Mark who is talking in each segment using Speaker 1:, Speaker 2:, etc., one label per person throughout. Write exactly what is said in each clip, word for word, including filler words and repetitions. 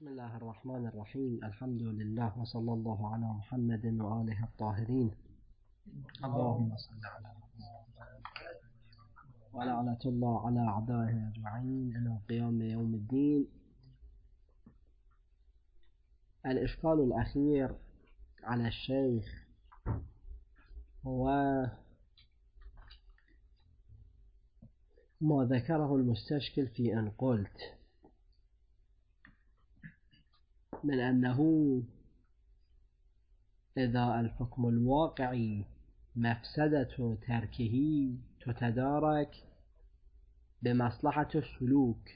Speaker 1: بسم الله الرحمن الرحيم. الحمد لله وصلى الله على محمد وآله الطاهرين. اللهم صل على ولعنة الله على أعدائه أجمعين إلى قيام يوم الدين. الإشكال الأخير على الشيخ هو ما ذكره المستشكل في أن قلت من أنه إذا الحكم الواقعي مفسدة تركه تتدارك بمصلحة السلوك،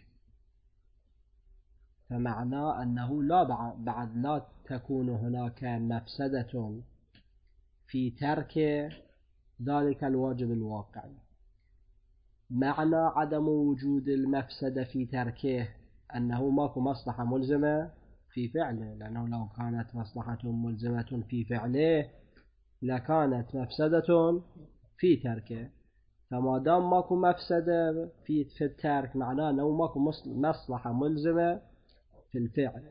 Speaker 1: فمعناه أنه لا بعد لا تكون هناك مفسدة في ترك ذلك الواجب الواقعي. معنى عدم وجود المفسدة في تركه أنه ماكو مصلحة ملزمة في فعله، لأنه لو كانت مصلحة ملزمة في فعله لكانت مفسدة في تركه، فما دام ماكو مفسدة في في الترك معناه أنه ماكو مصلحة ملزمة في الفعل.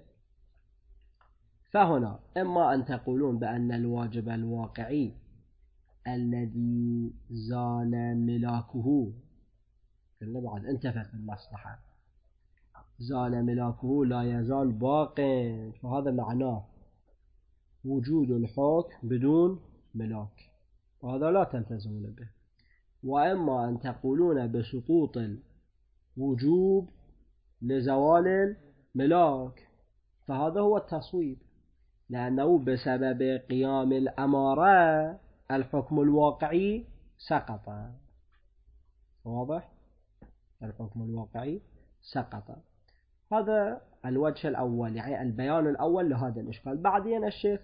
Speaker 1: فهنا إما أن تقولون بأن الواجب الواقعي الذي زال ملاكه كله بعد انتفت المصلحة، زال ملاكه لا يزال باقٍ، فهذا معناه وجود الحكم بدون ملاك، وهذا لا تلتزمون به. وإما أن تقولون بسقوط الوجوب لزوال الملاك، فهذا هو التصويب، لأنه بسبب قيام الأمارة الحكم الواقعي سقط. واضح؟ الحكم الواقعي سقط. هذا الوجه الأول، يعني البيان الأول لهذا الإشكال. بعدين الشيخ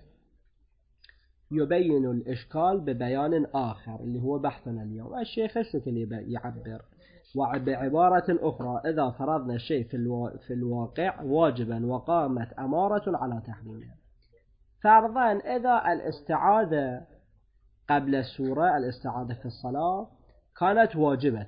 Speaker 1: يبين الإشكال ببيان آخر اللي هو بحثنا اليوم. الشيخ الشكل يعبر وبعبارة أخرى: إذا فرضنا الشيء في الواقع واجبا وقامت أمارة على تحريمه، فرضا إذا الاستعاذة قبل السورة، الاستعاذة في الصلاة كانت واجبة،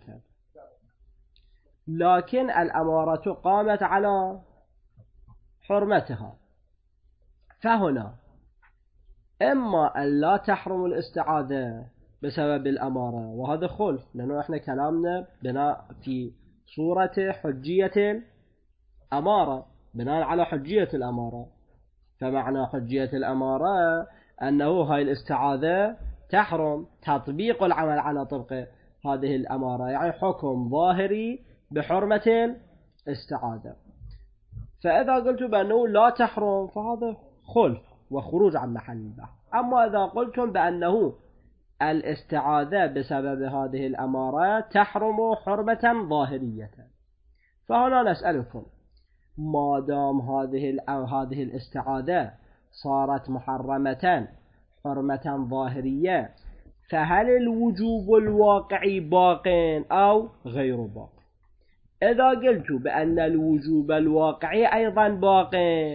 Speaker 1: لكن الأمارة قامت على حرمتها، فهنا إما أن لا تحرم الاستعاذة بسبب الأمارة، وهذا خلف، لأنه إحنا كلامنا بناء في صورة حجية الأمارة، بناء على حجية الأمارة، فمعنى حجية الأمارة أنه هاي الاستعاذة تحرم تطبيق العمل على طبق هذه الأمارة، يعني حكم ظاهري بحرمة الاستعاذة. فإذا قلت بأنه لا تحرم فهذا خلف وخروج عن محل البحث. أما إذا قلتم بأنه الاستعاذة بسبب هذه الأمارة تحرم حرمة ظاهرية، فهنا نسألكم: ما دام هذه هذه الاستعاذة صارت محرمة حرمة ظاهرية، فهل الوجوب الواقعي باق أو غير باق؟ إذا قلت بأن الوجوب الواقعي أيضا باق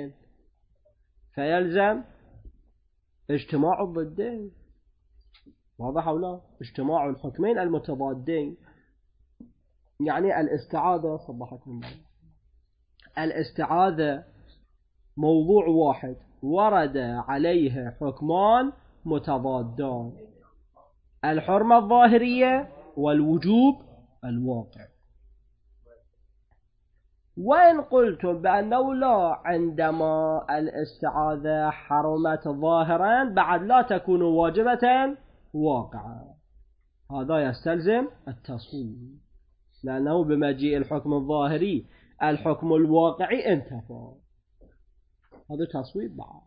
Speaker 1: فيلزم اجتماع الضدين. واضح أو لا؟ اجتماع الحكمين المتضادين، يعني الاستعاذة صبحكم الله، الاستعاذة موضوع واحد ورد عليه حكمان متضادان: الحرمة الظاهرية والوجوب الواقع. وإن قلتم بأنه لا، عندما الاستعاذة حرمت ظاهرا بعد لا تكون واجبة واقعا، هذا يستلزم التصويب، لأنه بمجيء الحكم الظاهري الحكم الواقعي انتفى، هذا تصويب بعد.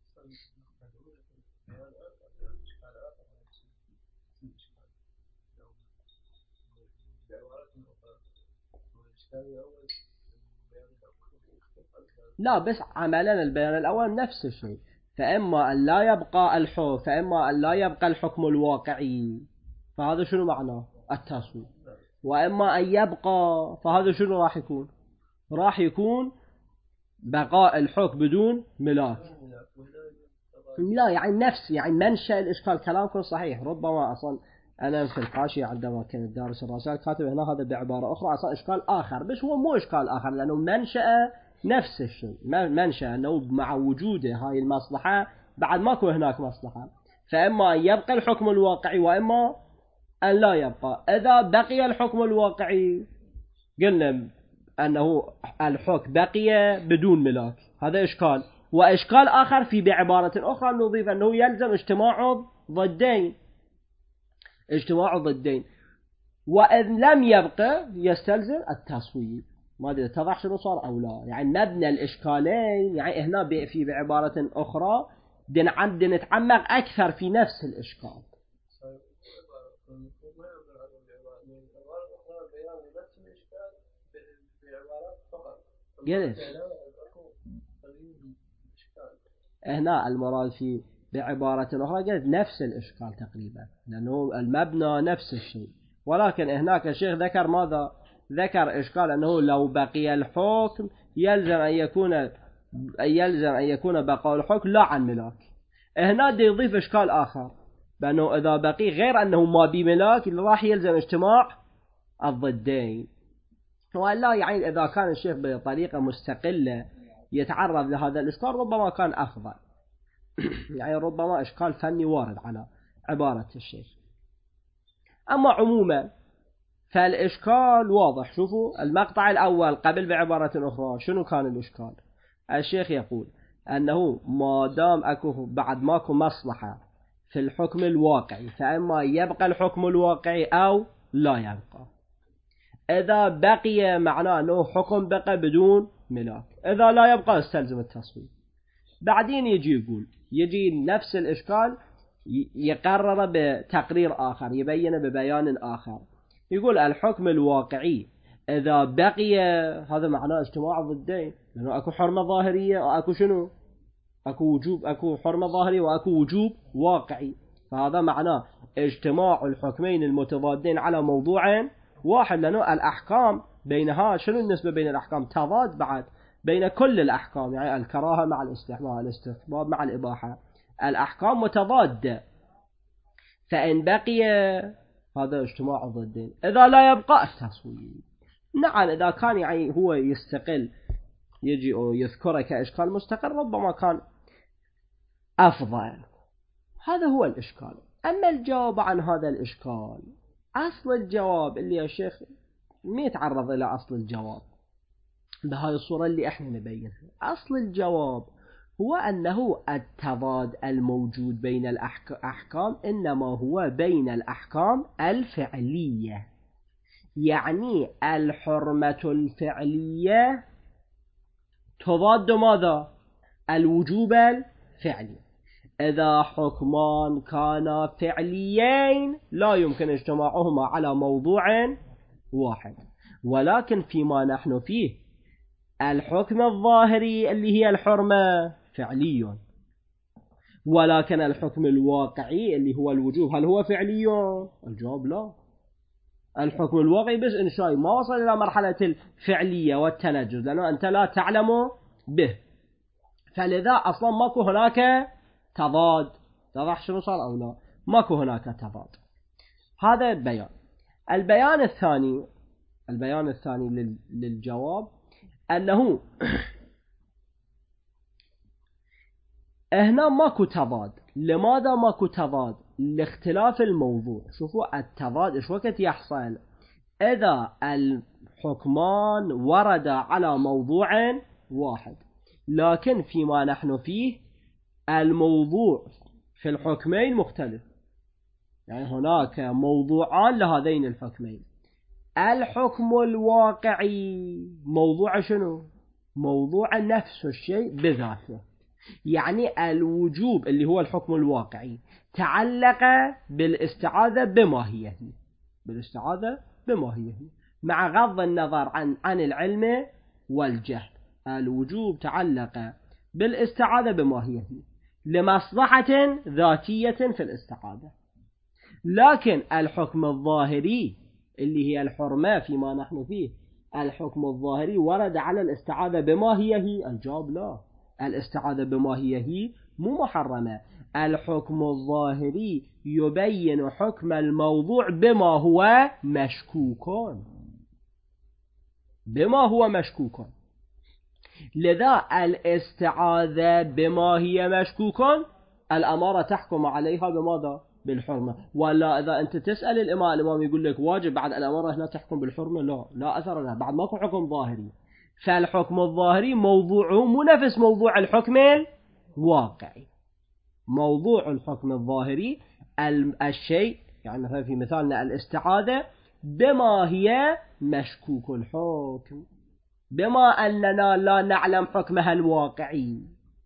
Speaker 1: لا، بس عملا البيان الأول نفس الشيء، فإما أن لا يبقى الحكم فإما أن لا يبقى الحكم الواقعي، فهذا شنو معناه؟ التصويب. وإما أن يبقى، فهذا شنو راح يكون؟ راح يكون بقاء الحكم بدون ملاك. لا، يعني نفس يعني منشأ الإشكال. كلامكم صحيح، ربما أصلا أنا في الحاشية عندما كنت دارس الرسائل كاتب هنا هذا بعبارة أخرى أصلا إشكال آخر، بس هو مو إشكال آخر، لأنه منشأ نفس الشيء منشأ أنه مع وجود هاي المصلحة بعد ماكو هناك مصلحة، فإما أن يبقى الحكم الواقعي وإما أن لا يبقى. إذا بقي الحكم الواقعي قلنا أنه الحكم بقي بدون ملاك، هذا إشكال. وإشكال آخر في بعبارة أخرى نضيف أنه يلزم اجتماع ضدين، اجتماع ضدين، وإذ لم يبقى يستلزم التصويب. ما أدري اتضح شنو صار أو لا. يعني مبنى الإشكالين، يعني هنا في بعبارة أخرى دن نتعمق أكثر في نفس الإشكال. جلس هنا المراد في بعبارة أخرى قلت نفس الإشكال تقريبا، لأنه المبنى نفس الشيء، ولكن هناك الشيخ ذكر ماذا؟ ذكر إشكال أنه لو بقي الحكم يلزم أن يكون يلزم أن يكون بقاء الحكم لا عن ملاك. هنا دي يضيف إشكال آخر بأنه إذا بقي غير أنه ما بملاك راح يلزم اجتماع الضدين. ولا يعني إذا كان الشيخ بطريقة مستقلة يتعرض لهذا الإشكال ربما كان أفضل. يعني ربما إشكال فني وارد على عبارة الشيخ. أما عموما فالإشكال واضح. شوفوا المقطع الأول قبل بعبارة أخرى شنو كان الإشكال؟ الشيخ يقول أنه ما دام أكو بعد ماكو مصلحة في الحكم الواقعي فإما يبقى الحكم الواقعي أو لا يبقى. إذا بقي معناه أنه حكم بقى بدون ملاك، إذا لا يبقى استلزم التصويب. بعدين يجي يقول يجي نفس الإشكال يقرر بتقرير آخر، يبين ببيان آخر، يقول الحكم الواقعي إذا بقي هذا معناه اجتماع ضدين، لأنه أكو حرمة ظاهرية وأكو شنو؟ أكو وجوب، أكو حرمة ظاهرية وأكو وجوب واقعي، فهذا معناه اجتماع الحكمين المتضادين على موضوع واحد، لأنه الأحكام بينها شنو النسبة بين الأحكام؟ تضاد بعد بين كل الأحكام، يعني الكراهة مع الاستحباب، الاستحباب مع الإباحة، الأحكام متضادة. فإن بقي هذا اجتماع ضدين، إذا لا يبقى التصويب. نعم إذا كان يعني هو يستقل يجي أو يذكره كإشكال مستقل ربما كان أفضل. هذا هو الإشكال. أما الجواب عن هذا الإشكال، أصل الجواب اللي يا شيخ ما يتعرض إلى أصل الجواب بهذه الصورة اللي احنا نبينها. أصل الجواب هو أنه التضاد الموجود بين الأحكام إنما هو بين الأحكام الفعلية، يعني الحرمة الفعلية تضاد ماذا؟ الوجوب الفعلي. إذا حكمان كانا فعليين لا يمكن اجتماعهما على موضوع واحد، ولكن فيما نحن فيه الحكم الظاهري اللي هي الحرمة فعلي، ولكن الحكم الواقعي اللي هو الوجوب هل هو فعلي؟ الجواب لا. الحكم الواقعي بس إنشائي ما وصل إلى مرحلة الفعلية والتنجز، لأنه أنت لا تعلم به، فلذا أصلا ماكو هناك تضاد. تضح شنو صار أو لا؟ ماكو هناك تضاد. هذا البيان. البيان الثاني البيان الثاني للجواب أنه هنا ماكو تضاد. لماذا ماكو تضاد؟ لاختلاف الموضوع. شوفوا التضاد إيش وقت يحصل؟ إذا الحكمان ورد على موضوع واحد، لكن فيما نحن فيه الموضوع في الحكمين مختلف، يعني هناك موضوعان لهذين الحكمين. الحكم الواقعي موضوع شنو؟ موضوع نفس الشيء بذاته، يعني الوجوب اللي هو الحكم الواقعي تعلق بالاستعاذة بماهيته، بالاستعاذة بماهيته مع غض النظر عن عن العلم والجهل. الوجوب تعلق بالاستعاذة بماهيته لمصلحة ذاتية في الاستعاذة، لكن الحكم الظاهري اللي هي الحرمة فيما نحن فيه، الحكم الظاهري ورد على الاستعاذة بماهيته. الجواب لا، الاستعاذة بماهيته مو محرمة. الحكم الظاهري يبين حكم الموضوع بما هو مشكوك، بما هو مشكوك. لذا الاستعاذة بما هي مشكوك الأمارة تحكم عليها بماذا؟ بالحرمة. ولا إذا أنت تسأل الإمام الإمام يقول لك واجب بعد الأمارة هنا تحكم بالحرمة، لا لا أثر لها، بعد ماكو حكم ظاهري. فالحكم الظاهري موضوعه مو نفس موضوع الحكم الواقعي. موضوع الحكم الظاهري الشيء، يعني مثلا في مثالنا الاستعاذة بما هي مشكوك الحكم، بما أننا لا نعلم حكمها الواقعي،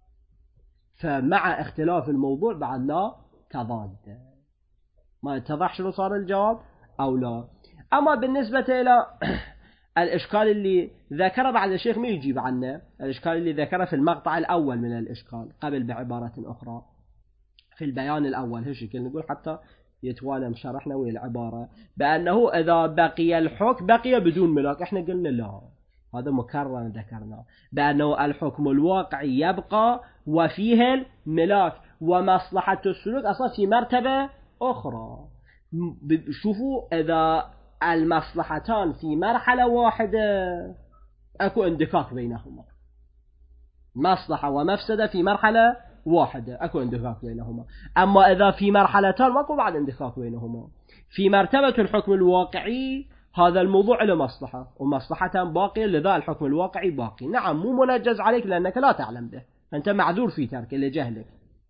Speaker 1: فمع اختلاف الموضوع بعد لا تضاد. ما اتضح شنو صار الجواب أو لا؟ أما بالنسبة إلى الإشكال اللي ذكره بعد الشيخ ما يجيب عنه، الإشكال اللي ذكره في المقطع الأول من الإشكال قبل بعبارة أخرى في البيان الأول، هالشكل نقول حتى يتوالى شرحنا ويا العبارة بأنه إذا بقي الحكم بقي بدون ملاك. إحنا قلنا لا، هذا مكرر ذكرنا بأنه الحكم الواقعي يبقى وفيه الملاك، ومصلحة السلوك أصلا في مرتبة أخرى. شوفوا إذا المصلحتان في مرحلة واحدة أكو اندكاك بينهما، مصلحة ومفسدة في مرحلة واحدة أكو اندكاك بينهما. أما إذا في مرحلتان ماكو بعد اندكاك بينهما. في مرتبة الحكم الواقعي هذا الموضوع له مصلحة ومصلحة باقية، لذا الحكم الواقعي باقي. نعم مو منجز عليك لأنك لا تعلم به، أنت معذور في ترك لجهلك،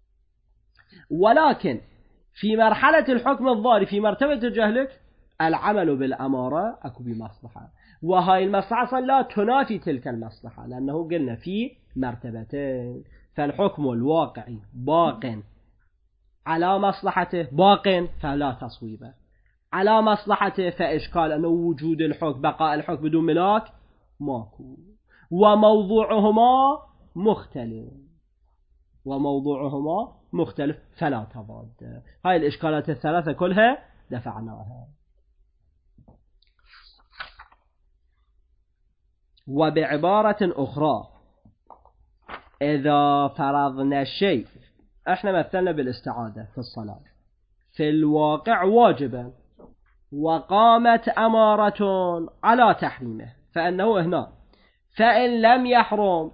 Speaker 1: ولكن في مرحلة الحكم الظاهري في مرتبة جهلك العمل بالأمارة أكو بمصلحة، وهاي المصلحة لا تنافي تلك المصلحة، لأنه قلنا في مرتبتين. فالحكم الواقعي باق على مصلحته، باق فلا تصويبه. على مصلحته فإشكال أنه وجود الحكم بقاء الحكم بدون ملاك ماكو، وموضوعهما مختلف وموضوعهما مختلف فلا تضاد. هاي الإشكالات الثلاثة كلها دفعناها. وبعبارة أخرى إذا فرضنا الشيء، احنا مثلنا بالاستعادة في الصلاة في الواقع واجبا وقامت أمارة على تحريمه، فإنه هنا فإن لم يحرم،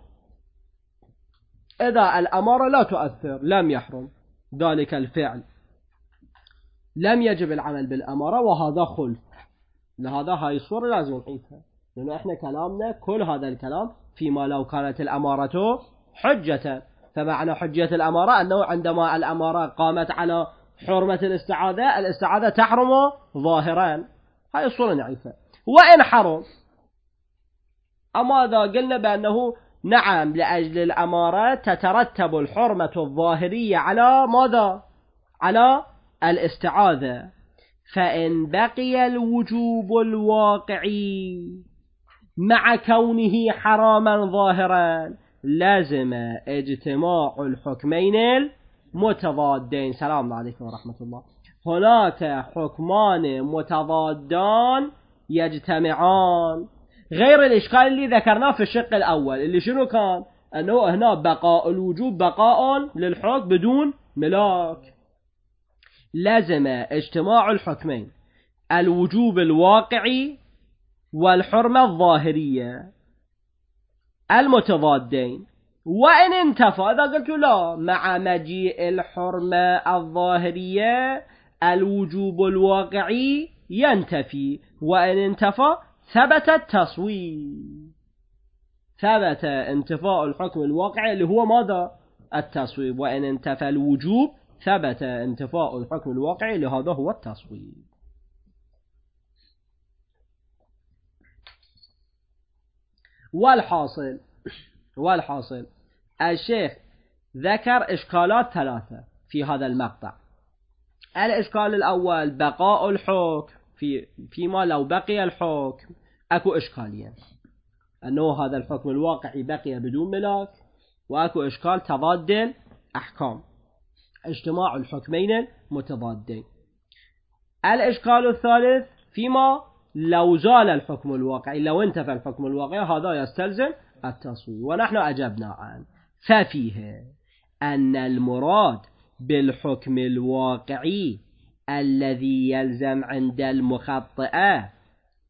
Speaker 1: إذا الأمارة لا تؤثر لم يحرم ذلك الفعل، لم يجب العمل بالأمارة، وهذا خلف. لهذا هاي الصورة لازم نعيدها، لأنه إحنا كلامنا كل هذا الكلام فيما لو كانت الأمارة حجة. فمعنى حجية الأمارة أنه عندما الأمارة قامت على حرمة الاستعاذة، الاستعاذة تحرم ظاهرا. هاي الصورة نعيدها. وإن حرم، أما إذا قلنا بأنه نعم لأجل الأمارة تترتب الحرمة الظاهرية على ماذا؟ على الاستعاذة، فإن بقي الوجوب الواقعي مع كونه حراما ظاهرا لازم اجتماع الحكمين المتضادين. سلام عليكم ورحمة الله. هناك حكمان متضادان يجتمعان، غير الإشكال اللي ذكرناه في الشق الأول اللي شنو كان؟ أنه هنا بقاء الوجوب بقاء للحكم بدون ملاك. لازم اجتماع الحكمين، الوجوب الواقعي والحرمة الظاهرية المتضادين. وإن انتفى، إذا قلت لا مع مجيء الحرمة الظاهرية الوجوب الواقعي ينتفي، وإن انتفى ثبت التصويب، ثبت انتفاء الحكم الواقعي اللي هو ماذا؟ التصويب. وإن انتفى الوجوب ثبت انتفاء الحكم الواقعي اللي هذا هو التصويب. والحاصل والحاصل الشيخ ذكر إشكالات ثلاثة في هذا المقطع. الإشكال الأول بقاء الحكم، في فيما لو بقي الحكم أكو إشكالين، أنه هذا الحكم الواقعي بقي بدون ملاك، وأكو إشكال تضاد الأحكام، اجتماع الحكمين المتضادين. الإشكال الثالث فيما لو زال الحكم الواقعي، لو انتفى الحكم الواقعي هذا يستلزم التصويب، ونحن أجبنا عنه. ففيه أن المراد بالحكم الواقعي الذي يلزم عند المخطئة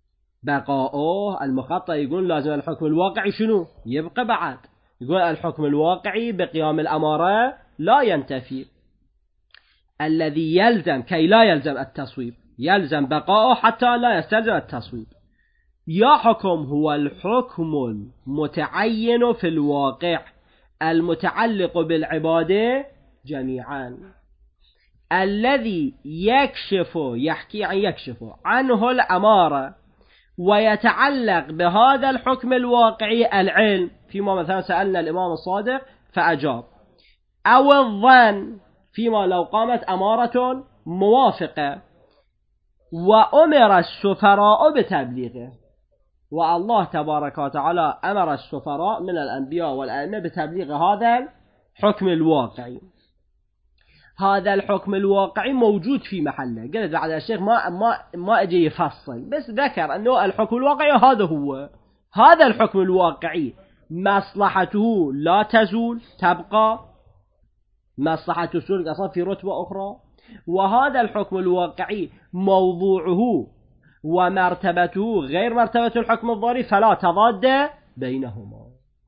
Speaker 1: بقاؤه المخطط يقول لازم الحكم الواقعي شنو يبقى بعد، يقول الحكم الواقعي بقيام الأمارة لا ينتفي. الذي يلزم كي لا يلزم التصويب يلزم بقاؤه حتى لا يستلزم التصويب. يا حكم هو الحكم المتعين في الواقع المتعلق بالعبادة جميعا، الذي يكشف يحكي عن يكشف عنه الأمارة ويتعلق بهذا الحكم الواقعي العلم، فيما مثلا سألنا الإمام الصادق فأجاب، أو الظن فيما لو قامت أمارة موافقة وأمر السفراء بتبليغه. والله تبارك وتعالى أمر السفراء من الأنبياء والأئمة بتبليغ هذا الحكم الواقعي. هذا الحكم الواقعي موجود في محله. قلت بعد الشيخ ما ما ما اجي يفصل، بس ذكر انه الحكم الواقعي هذا هو هذا الحكم الواقعي مصلحته لا تزول تبقى، مصلحة السلك أصلا في رتبة أخرى، وهذا الحكم الواقعي موضوعه ومرتبته غير مرتبة الحكم الظاهري فلا تضاد بينهما.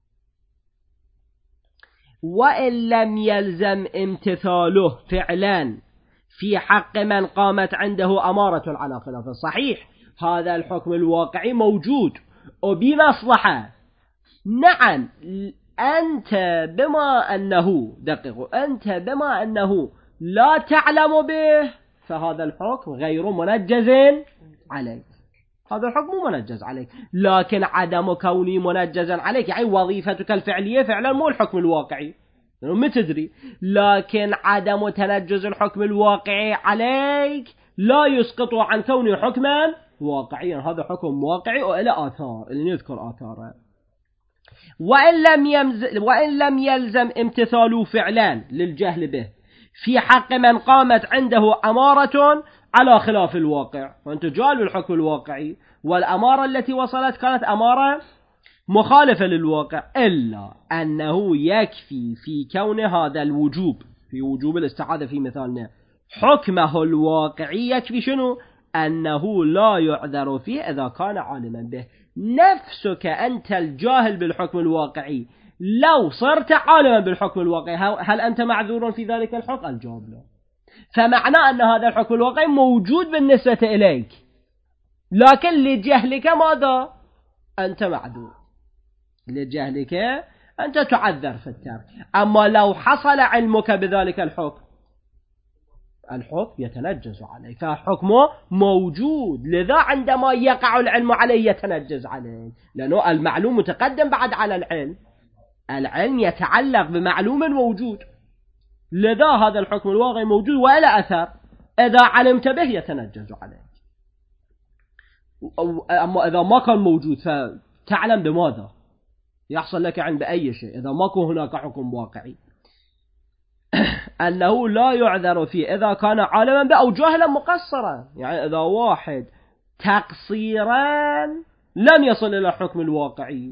Speaker 1: وإن لم يلزم امتثاله فعلا في حق من قامت عنده أمارة على خلاف الصحيح، هذا الحكم الواقعي موجود وبمصلحة. نعم أنت بما أنه دقيق أنت بما أنه لا تعلم به فهذا الحكم غير منجز عليك، هذا الحكم مو منجز عليك، لكن عدم كوني منجزا عليك يعني وظيفتك الفعلية فعلا مو الحكم الواقعي ما تدري، لكن عدم تنجز الحكم الواقعي عليك لا يسقط عن كونه حكما واقعيا، هذا حكم واقعي وإلى آثار اللي نذكر آثاره. وإن لم, يمز... وإن لم يلزم امتثاله فعلا للجهل به في حق من قامت عنده أمارة على خلاف الواقع، وأنت جاهل بالحكم الواقعي والأمارة التي وصلت كانت أمارة مخالفة للواقع، إلا أنه يكفي في كون هذا الوجوب في وجوب الاستعاذة في مثالنا حكمه الواقعي يكفي شنو؟ أنه لا يعذر فيه إذا كان عالما به. نفسك أنت الجاهل بالحكم الواقعي لو صرت عالما بالحكم الواقعي هل أنت معذور في ذلك الحكم؟ الجواب لا. فمعنى أن هذا الحكم الواقعي موجود بالنسبة إليك، لكن لجهلك ماذا؟ أنت معذور، لجهلك أنت تعذر في الترك. أما لو حصل علمك بذلك الحكم الحكم يتنجز عليه، فحكمه موجود، لذا عندما يقع العلم عليه يتنجز عليه، لأنه المعلوم متقدم بعد على العلم، العلم يتعلق بمعلوم موجود، لذا هذا الحكم الواقعي موجود وإلى أثر إذا علمت به يتنجز عليه. أما إذا ما كان موجود فتعلم بماذا يحصل لك علم بأي شيء إذا ما كان هناك حكم واقعي. أنه لا يعذر فيه إذا كان عالما به أو جاهلا مقصرا، يعني إذا واحد تقصيرا لم يصل إلى الحكم الواقعي،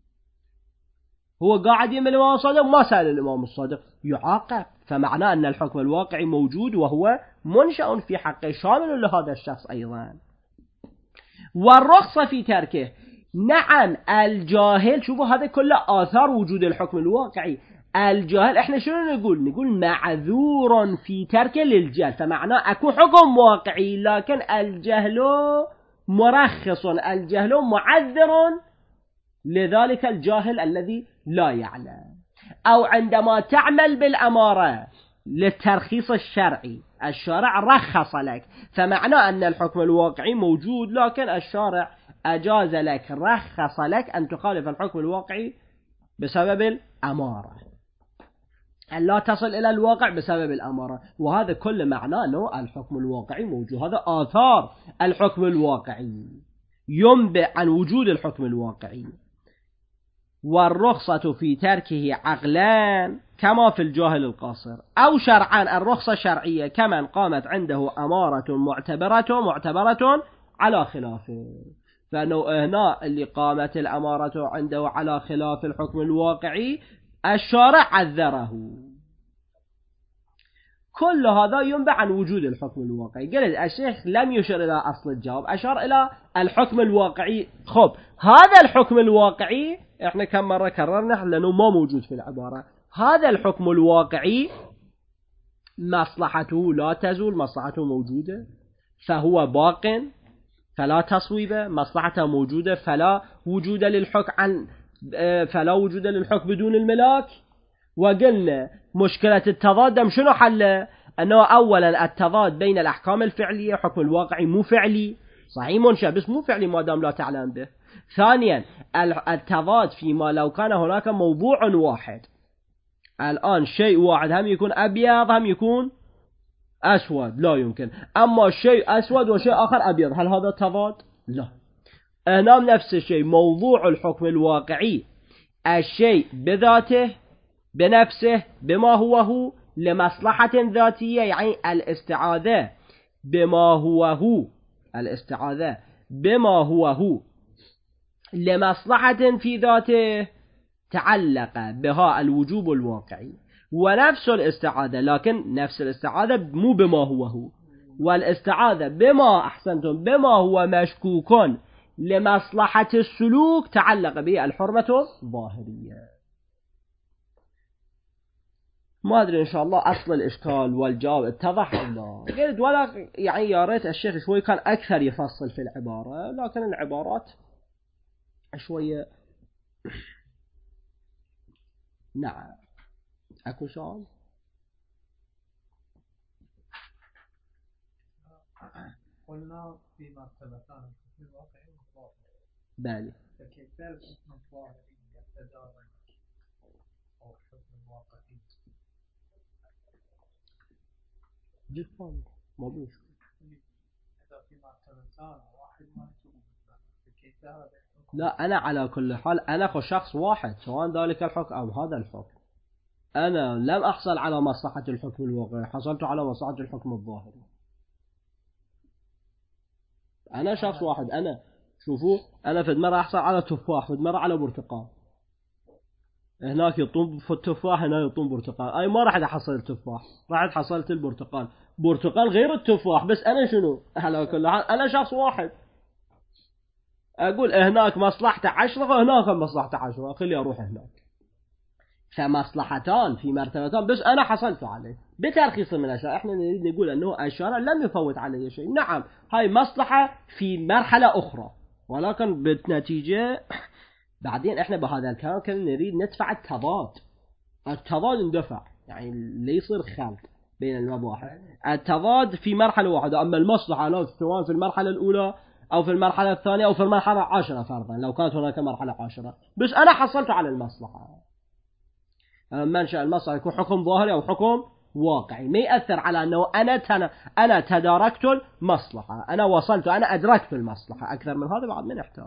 Speaker 1: هو قاعد يم الإمام الصادق ما سأل الإمام الصادق يعاقب، فمعناه أن الحكم الواقعي موجود وهو منشأ في حقه شامل لهذا الشخص أيضا. والرخصة في تركه، نعم الجاهل، شوفوا هذا كله آثار وجود الحكم الواقعي. الجاهل احنا شنو نقول؟ نقول معذور في تركه للجهل، فمعناه اكو حكم واقعي لكن الجهل مرخص، الجهل معذر لذلك الجاهل الذي لا يعلم. او عندما تعمل بالأمارة للترخيص الشرعي، الشارع رخص لك، فمعناه أن الحكم الواقعي موجود لكن الشارع أجاز لك رخص لك أن تخالف الحكم الواقعي بسبب الأمارة، أن لا تصل إلى الواقع بسبب الأمارة، وهذا كل معناه أنه الحكم الواقعي موجود، هذا آثار الحكم الواقعي ينبئ عن وجود الحكم الواقعي. والرخصة في تركه عقلان كما في الجاهل القاصر، أو شرعان الرخصة شرعية كمن قامت عنده أمارة معتبرة معتبرة على خلافه، فأنه هنا اللي قامت الأمارة عنده على خلاف الحكم الواقعي الشارع عذره. كل هذا ينبع عن وجود الحكم الواقعي. قلت الشيخ لم يشر إلى أصل الجواب، أشار إلى الحكم الواقعي. خب هذا الحكم الواقعي إحنا كم مرة كررنا لأنه ما موجود في العبارة. هذا الحكم الواقعي مصلحته لا تزول، مصلحته موجودة فهو باق فلا تصويب، مصلحته موجودة فلا وجود للحكم عن فلا وجود للحكم بدون الملاك. وقلنا مشكلة التضاد شنو حله؟ أنه أولا التضاد بين الأحكام الفعلية، حكم الواقعي مو فعلي، صحيح منشأ بس مو فعلي ما دام لا تعلم به. ثانيا التضاد فيما لو كان هناك موضوع واحد. الآن شيء واحد هم يكون أبيض هم يكون أسود، لا يمكن. أما شيء أسود وشيء آخر أبيض، هل هذا تضاد؟ لا. هنا نفس الشيء، موضوع الحكم الواقعي الشيء بذاته بنفسه بما هو هو لمصلحة ذاتية، يعني الاستعاذة بما هو هو الاستعاذة بما هو هو لمصلحة في ذاته تعلق بها الوجوب الواقعي. ونفس الاستعاذة، لكن نفس الاستعاذة مو بما هو هو، والاستعاذة بما أحسنتم بما هو مشكوك لمصلحة السلوك تعلق به الحرمة الظاهرية. ما أدري إن شاء الله أصل الإشكال والجواب اتضح ولا قلت ولا يعني يا ريت الشيخ شوي كان أكثر يفصل في العبارة، لكن العبارات شوية. نعم أكو سؤال؟
Speaker 2: قلنا في مرتبتان في الواقع والظاهر.
Speaker 1: بالي.
Speaker 2: فكيف الحكم الظاهري يتدارك أو الحكم الواقعي؟
Speaker 1: جدا ما بيش.
Speaker 2: إذا في مرتبتان واحد ما يكون فكيف هذا؟
Speaker 1: لا أنا على كل حال أنا أخو شخص واحد سواء ذلك الحكم أو هذا الحكم. أنا لم أحصل على مصلحة الحكم الواقعي، حصلت على مصلحة الحكم الظاهري. أنا شخص واحد. أنا شوفوا أنا في مرة أحصل على تفاح، في مرة على برتقال. هناك يطون في التفاح هنا يطون برتقال، أي ما راح أحصل التفاح، راح حصلت البرتقال. برتقال غير التفاح، بس أنا شنو على كل حال أنا شخص واحد. أقول هناك مصلحة عشرة وهناك مصلحة عشرة، خلي أروح هناك. فمصلحتان في مرتبتان بس أنا حصلت عليه بترخيص من الأشياء. إحنا نريد نقول أنه الشارع لم يفوت عليه شيء. نعم هاي مصلحة في مرحلة أخرى، ولكن بالنتيجة بعدين إحنا بهذا الكلام كنا نريد ندفع التضاد. التضاد اندفع، يعني اللي يصير خلط بين المباحث. التضاد في مرحلة واحدة، أما المصلحة لا سواء في المرحلة الأولى أو في المرحلة الثانية أو في المرحلة عشرة فرضا لو كانت هناك مرحلة عشرة، بس أنا حصلت على المصلحة. منشأ المصلحة يكون حكم ظاهري أو حكم واقعي، ما يأثر على أنه أنا تنا أنا تداركت المصلحة، أنا وصلت أنا أدركت المصلحة. أكثر من هذا بعد ما نحتاج.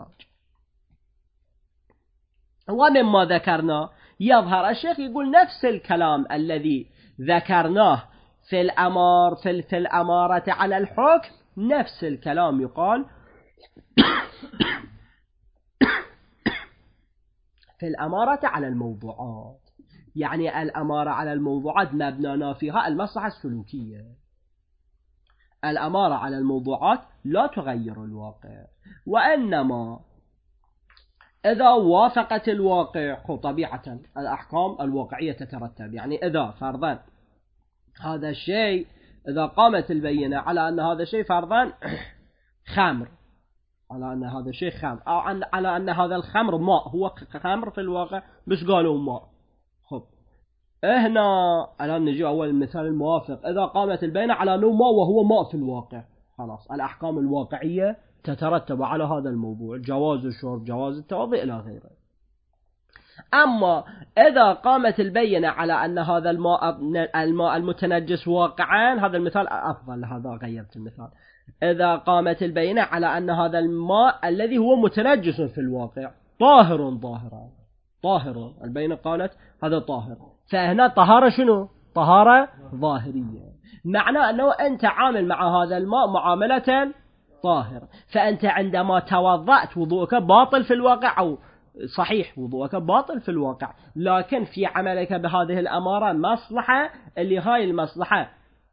Speaker 1: ومما ذكرنا يظهر الشيخ يقول نفس الكلام الذي ذكرناه في الأمار في, في الأمارة على الحكم، نفس الكلام يقال في الأمارة على الموضوعات. يعني الأمارة على الموضوعات مبنانا فيها المصلحة السلوكية. الأمارة على الموضوعات لا تغير الواقع، وإنما إذا وافقت الواقع طبيعة الأحكام الواقعية تترتب. يعني إذا فرضا هذا الشيء إذا قامت البينة على أن هذا الشيء فرضا خمر، على أن هذا الشيء خمر، أو على أن هذا الخمر ماء، هو خمر في الواقع بس قالوا ماء. خب هنا الآن نجي أول مثال الموافق. إذا قامت البينة على أنه ماء وهو ماء في الواقع، خلاص الأحكام الواقعية تترتب على هذا الموضوع، جواز الشرب جواز التوضئ إلى غيره. أما إذا قامت البينة على أن هذا الماء الماء المتنجس واقعا، هذا المثال أفضل، هذا غيرت المثال. إذا قامت البينة على أن هذا الماء الذي هو متنجس في الواقع طاهر ظاهرا، طاهر البينة قالت هذا طاهر، فهنا طهارة شنو؟ طهارة ظاهرية، معنى أنه أنت عامل مع هذا الماء معاملة طاهر. فأنت عندما توضأت وضوءك باطل في الواقع، أو صحيح وضوءك باطل في الواقع، لكن في عملك بهذه الأمارة مصلحة، اللي هاي المصلحة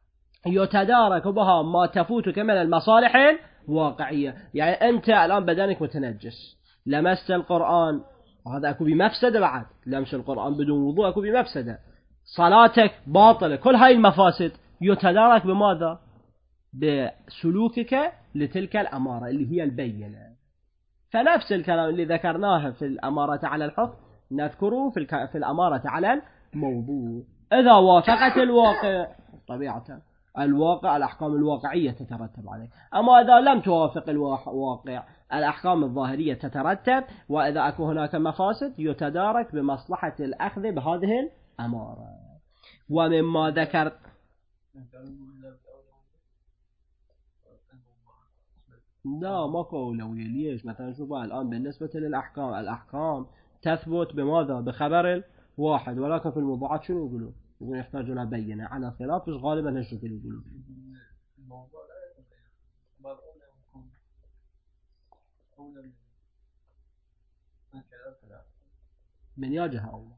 Speaker 1: يتدارك بها ما تفوتك من المصالح الواقعية. يعني أنت الآن بدنك متنجس، لمست القرآن، وهذا أكو بمفسدة، بعد لمس القرآن بدون وضوء أكو بمفسدة، صلاتك باطلة، كل هاي المفاسد يتدارك بماذا؟ بسلوكك لتلك الأمارة اللي هي البينة. فنفس الكلام اللي ذكرناه في الأمارة على الحكم نذكره في, الك... في الأمارة على الموضوع. إذا وافقت الواقع طبيعة الواقع الأحكام الواقعية تترتب عليه، أما إذا لم توافق الواقع الأحكام الظاهرية تترتب، وإذا أكو هناك مفاسد يتدارك بمصلحة الأخذ بهذه الأمارة. ومما ذكرت لا ماكو أولوية. ليش؟ مثلا شوف الآن بالنسبة للأحكام، الأحكام تثبت بماذا؟ بخبر واحد، ولكن في الموضوعات شنو يقولون؟ يقولون يحتاجون بينة، على خلاف غالبا هالشكل يقولون.
Speaker 2: الموضوع لا يتغير، بل أولى يكون أولى من كلام الأحكام
Speaker 1: من يجه أولى.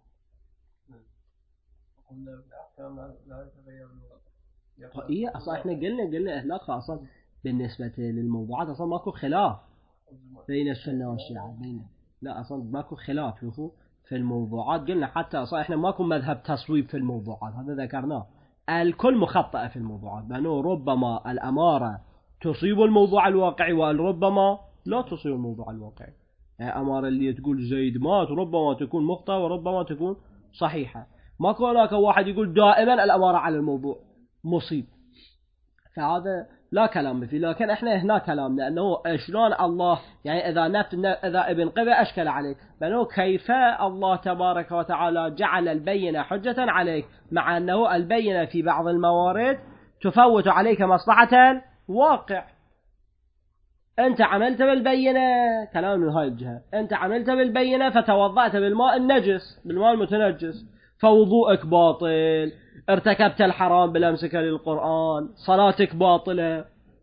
Speaker 2: قلنا الأحكام لا يتغير الواقع.
Speaker 1: إيه أصلا إحنا قلنا قلنا إهلاك أصلا بالنسبة للموضوعات أصلا ماكو خلاف بين السنة والشيعة، بين لا أصلا ماكو خلاف. شوفوا في الموضوعات قلنا حتى أصلا إحنا ماكو مذهب تصويب في الموضوعات، هذا ذكرناه. الكل مخطئة في الموضوعات، لأنه ربما الأمارة تصيب الموضوع الواقعي وربما لا تصيب الموضوع الواقعي. يعني أمارة اللي تقول زيد مات ربما تكون مخطئة وربما تكون صحيحة. ماكو هناك واحد يقول دائما الأمارة على الموضوع مصيب، فهذا لا كلام فيه. لكن احنا هنا كلامنا انه شلون الله، يعني اذا نفت اذا ابن قبة اشكل عليك بانه كيف الله تبارك وتعالى جعل البينة حجة عليك، مع انه البينة في بعض الموارد تفوت عليك مصلحة واقع. انت عملت بالبينة، كلام من هاي الجهة، انت عملت بالبينة فتوضأت بالماء النجس، بالماء المتنجس، فوضوءك باطل، ارتكبت الحرام بلمسك للقرآن، صلاتك باطلة.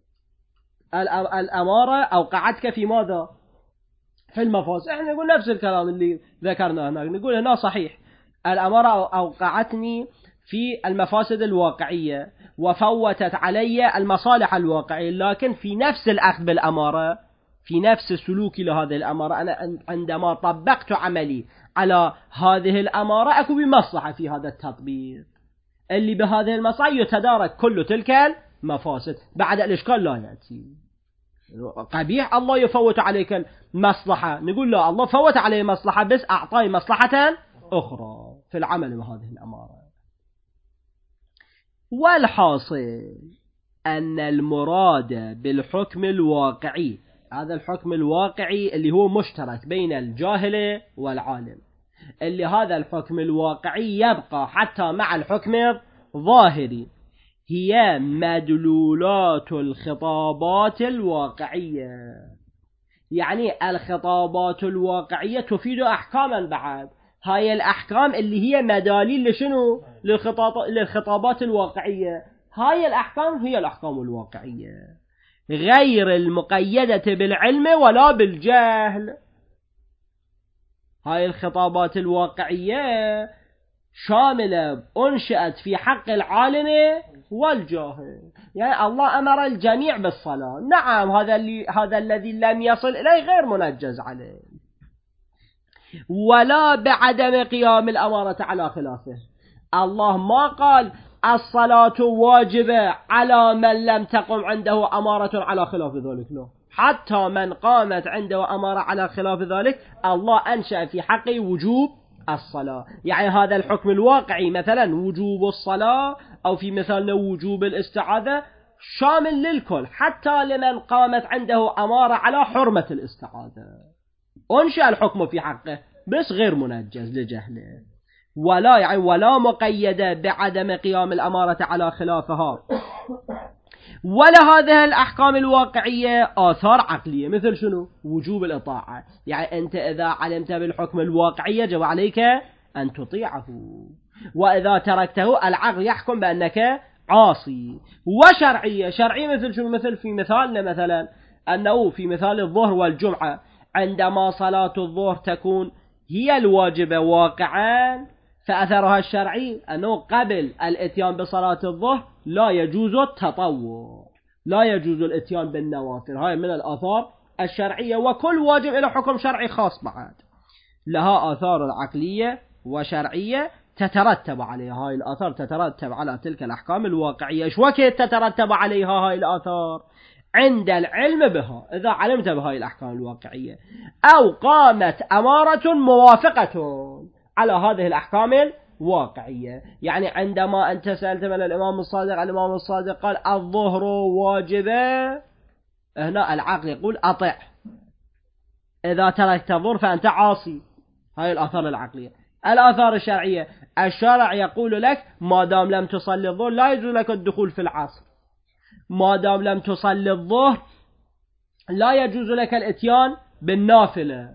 Speaker 1: الأمارة أوقعتك في ماذا؟ في المفاسد. احنا نقول نفس الكلام اللي ذكرناه هناك، نقول هنا صحيح الأمارة أوقعتني في المفاسد الواقعية وفوتت علي المصالح الواقعية، لكن في نفس الأخذ بالأمارة، في نفس سلوكي لهذه الأمارة، أنا عندما طبقت عملي على هذه الأمارة أكو بمصلحة في هذا التطبيق اللي بهذه المصلحة يتدارك كل تلك المفاسد. بعد الإشكال لا يأتي قبيح الله يفوت عليك المصلحة، نقول لا الله فوت عليه مصلحة بس أعطاه مصلحة أخرى في العمل بهذه الأمارة. والحاصل أن المراد بالحكم الواقعي، هذا الحكم الواقعي اللي هو مشترك بين الجاهل والعالم، اللي هذا الحكم الواقعي يبقى حتى مع الحكم الظاهري، هي مدلولات الخطابات الواقعية. يعني الخطابات الواقعية تفيد أحكاما بعد، هاي الأحكام اللي هي مداليل لشنو؟ للخطابات الواقعية. هاي الأحكام هي الأحكام الواقعية غير المقيدة بالعلم ولا بالجهل. هاي الخطابات الواقعية شاملة أنشأت في حق العالم والجاهل. يعني الله أمر الجميع بالصلاة، نعم هذا اللي هذا الذي لم يصل إليه غير منجز عليه، ولا بعدم قيام الأمارة على خلافه. الله ما قال الصلاة واجبة على من لم تقم عنده أمارة على خلاف ذلك، لا، حتى من قامت عنده أمارة على خلاف ذلك الله أنشأ في حقه وجوب الصلاة. يعني هذا الحكم الواقعي مثلا وجوب الصلاة، أو في مثالنا وجوب الاستعاذة، شامل للكل حتى لمن قامت عنده أمارة على حرمة الاستعاذة، أنشأ الحكم في حقه بس غير منجز لجهله، ولا يعني ولا مقيدة بعدم قيام الأمارة على خلافها. ولا هذه الأحكام الواقعية آثار عقلية، مثل شنو؟ وجوب الإطاعة. يعني أنت إذا علمت بالحكم الواقعي يجب عليك أن تطيعه، وإذا تركته العقل يحكم بأنك عاصي. وشرعية، شرعية مثل شنو؟ مثل في مثالنا مثلا أنه في مثال الظهر والجمعة، عندما صلاة الظهر تكون هي الواجبة واقعا، فأثرها الشرعي أنه قبل الاتيان بصلاة الظهر لا يجوز التطوع، لا يجوز الاتيان بالنوافل. هاي من الآثار الشرعية، وكل واجب له حكم شرعي خاص بعد، لها آثار عقلية وشرعية تترتب عليها. هاي الآثار تترتب على تلك الأحكام الواقعية. إيش وقت تترتب عليها هاي الآثار؟ عند العلم بها، إذا علمت بهاي الأحكام الواقعية، أو قامت أمارة موافقة على هذه الأحكام الواقعية. يعني عندما أنت سألت من الإمام الصادق، الإمام الصادق قال الظهر واجبة، هنا العقل يقول أطع، إذا تركت الظهر فأنت عاصي. هاي الآثار العقلية. الآثار الشرعية، الشرع يقول لك ما دام لم تصلي الظهر لا يجوز لك الدخول في العصر، ما دام لم تصلي الظهر لا يجوز لك الاتيان بالنافلة.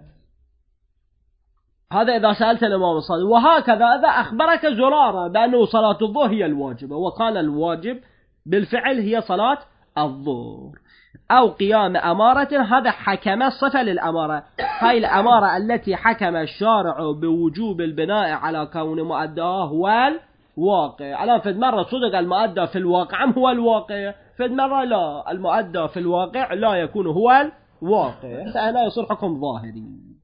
Speaker 1: هذا إذا سألت الإمام الصادق. وهكذا إذا أخبرك زرارة بأنه صلاة الظهر هي الواجبة، وكان الواجب بالفعل هي صلاة الظهر، أو قيام أمارة، هذا حكم صفة للأمارة. هاي الأمارة التي حكم الشارع بوجوب البناء على كون مؤداها هو الواقع. الآن فد مرة صدق المؤدى في الواقع أم هو الواقع، فد مرة لا، المؤدى في الواقع لا يكون هو الواقع، فهنا يصير حكم ظاهري.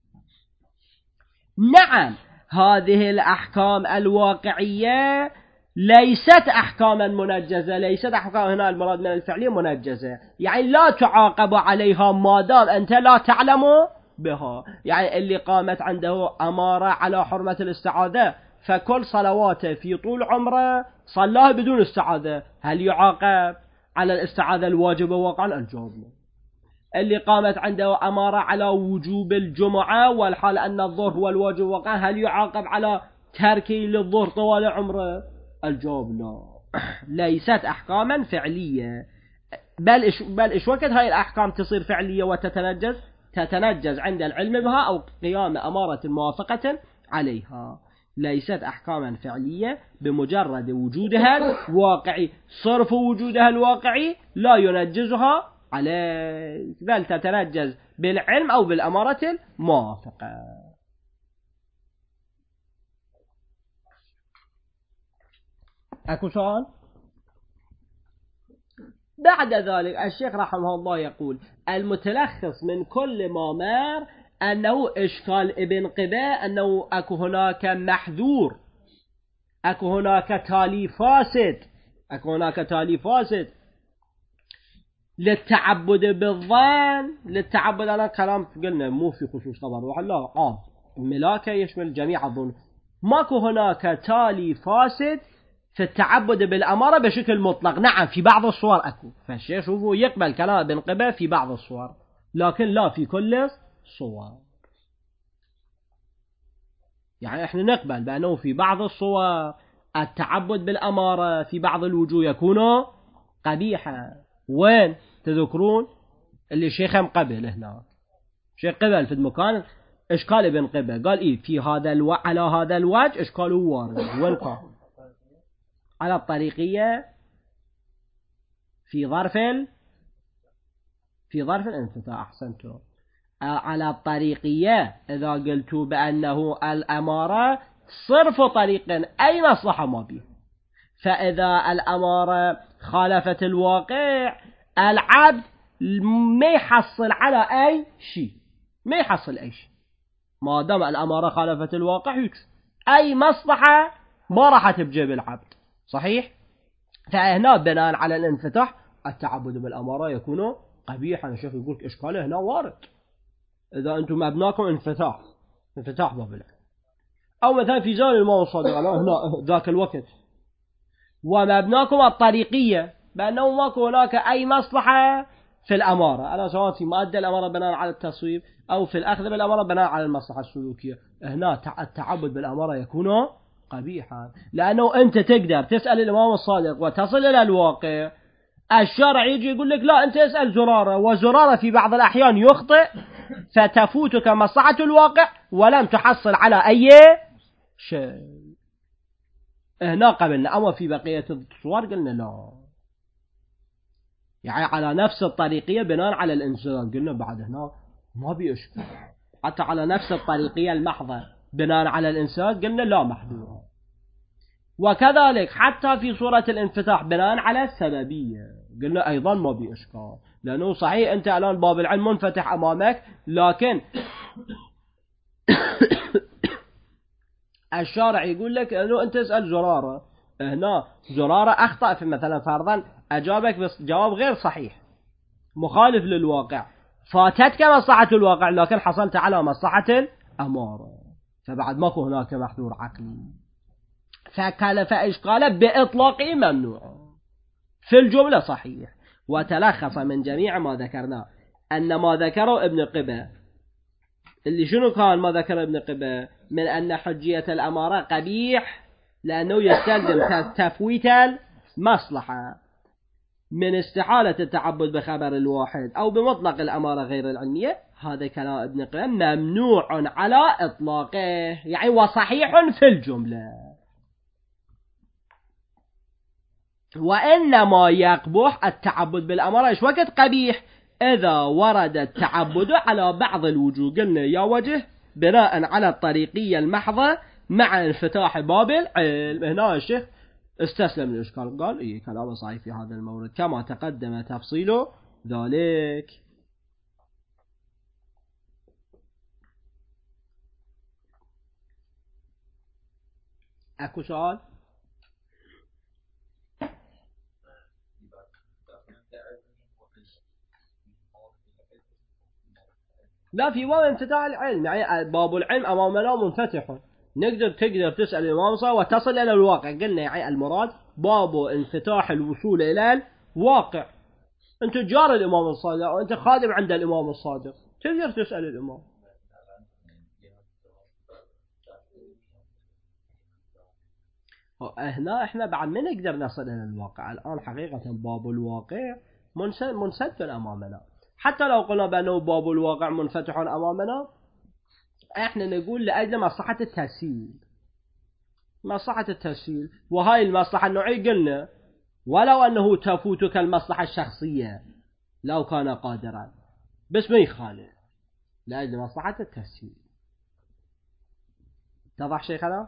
Speaker 1: نعم، هذه الأحكام الواقعية ليست أحكاما منجزة، ليست أحكام، هنا المراد من الفعلية منجزة، يعني لا تعاقب عليها ما دام أنت لا تعلم بها. يعني اللي قامت عنده أمارة على حرمة الاستعاذة، فكل صلواته في طول عمره صلاها بدون استعاذة، هل يعاقب على الاستعاذة الواجبة واقعا؟ الجواب لا. اللي قامت عنده أمارة على وجوب الجمعة والحال أن الظهر هو الواجب واقعا، هل يعاقب على تركه للظهر طوال عمره؟ الجواب لا. ليست أحكاما فعلية، بل إش بل إيش وقت هاي الأحكام تصير فعلية وتتنجز؟ تتنجز عند العلم بها أو قيام أمارة موافقة عليها. ليست أحكاما فعلية بمجرد وجودها الواقعي، صرف وجودها الواقعي لا ينجزها عليه، بل تتنجز بالعلم أو بالأمارة الموافقة. أكو سؤال؟ بعد ذلك الشيخ رحمه الله يقول المتلخص من كل ما مر أنه إشكال ابن قباء أنه أكو هناك محذور، أكو هناك تالي فاسد، أكو هناك تالي فاسد للتعبد بالظن. للتعبد على كلام قلنا مو في خصوص طبعا، وحلا آه ملاكة يشمل جميع الظن. ماكو هناك تالي فاسد في التعبد بالأمارة بشكل مطلق. نعم في بعض الصور أكو، فالشيخ شوفوا يقبل كلام ابن قباء في بعض الصور، لكن لا في كل الصور. يعني احنا نقبل بأنه في بعض الصور التعبد بالأمارة في بعض الوجوه يكون قبيحا. وين تذكرون اللي الشيخ مقبل هنا؟ شيخ قبل في المكان إشكال ابن قباء قال إيه في هذا الو... على هذا الوجه إشكاله وارد. وين قال؟ على الطريقية في ظرف ال... في ظرف الانفتاح. أحسنتم. على الطريقية إذا قلت بأنه الأمارة صرف طريق أي مصلحة ما به، فإذا الأمارة خالفت الواقع العبد ما يحصل على أي شيء، ما يحصل أي شيء ما دام الأمارة خالفت الواقع. يكسب أي مصلحة ما راح تبجي بالعبد، صحيح؟ فهنا بناء على الانفتاح التعبد بالأمارة يكون قبيحا. الشيخ يقول إشكاله هنا وارد إذا أنتم مبناكم انفتاح، انفتاح باب العلم. أو مثلا في زمن الإمام الصادق هنا ذاك الوقت ومبناكم الطريقية بأنه ماكو هناك أي مصلحة في الأمارة، أنا سواء في مؤدى الأمارة بناء على التصويب أو في الأخذ بالأمارة بناء على المصلحة السلوكية، هنا التعبد بالأمارة يكون قبيحا. لأنه أنت تقدر تسأل الإمام الصادق وتصل إلى الواقع، الشرع يجي يقول لك لا أنت اسأل زرارة، وزرارة في بعض الأحيان يخطئ فتفوتك مصلحة الواقع ولم تحصل على أي شيء. هنا قبلنا. أما في بقية الصور قلنا لا، يعني على نفس الطريقية بناء على الانسداد قلنا بعد هنا ما بيشكل. حتى على نفس الطريقية المحضة بناء على الانسداد قلنا لا محذورة. وكذلك حتى في صورة الانفتاح بناء على السببية قلنا أيضا ما بإشكال، لأنه صحيح أنت الآن باب العلم منفتح أمامك، لكن الشارع يقول لك أنه أنت تسأل زرارة، هنا زرارة أخطأ في مثلا فرضا أجابك بس جواب غير صحيح مخالف للواقع، فاتتك مصلحة الواقع لكن حصلت على مصلحة الأمارة، فبعد ماكو هناك محذور عقلي، فكان فإشكال بإطلاقه ممنوع في الجملة صحيح. وتلخص من جميع ما ذكرنا أن ما ذكره ابن قبة، اللي شنو كان ما ذكر ابن قبة من أن حجية الأمارة قبيح لأنه يستلزم تفويت المصلحة من استحالة التعبد بخبر الواحد أو بمطلق الأمارة غير العلمية، هذا كلام ابن قبة ممنوع على إطلاقه، يعني وصحيح في الجملة. وإنما يقبح التعبد بالأمارة إيش وقت قبيح إذا ورد التعبد على بعض الوجوه، قلنا يا وجه بناء على الطريقية المحضة مع انفتاح باب العلم. هنا الشيخ استسلم للإشكال قال إيه كلام صحيح في هذا المورد كما تقدم تفصيل ذلك. أكو سؤال؟ لا، في باب انفتاح العلم، يعني باب العلم أمامنا منفتح، نقدر تقدر تسأل الإمام صلى وتصل إلى الواقع. قلنا يعني المراد باب انفتاح الوصول إلى الواقع. أنت جار الإمام الصادق أو أنت خادم عند الإمام الصادق تقدر تسأل الإمام. هنا إحنا بعد ما نقدر نصل إلى الواقع الآن حقيقة باب الواقع منسد أمامنا، حتى لو قلنا بأنه باب الواقع منفتح أمامنا احنا نقول لأجل مصلحة التسهيل، مصلحة التسهيل، وهاي المصلحة النوعية قلنا ولو أنه تفوتك المصلحة الشخصية لو كان قادرا بس ما يخالف لأجل مصلحة التسهيل. تضح شيخنا؟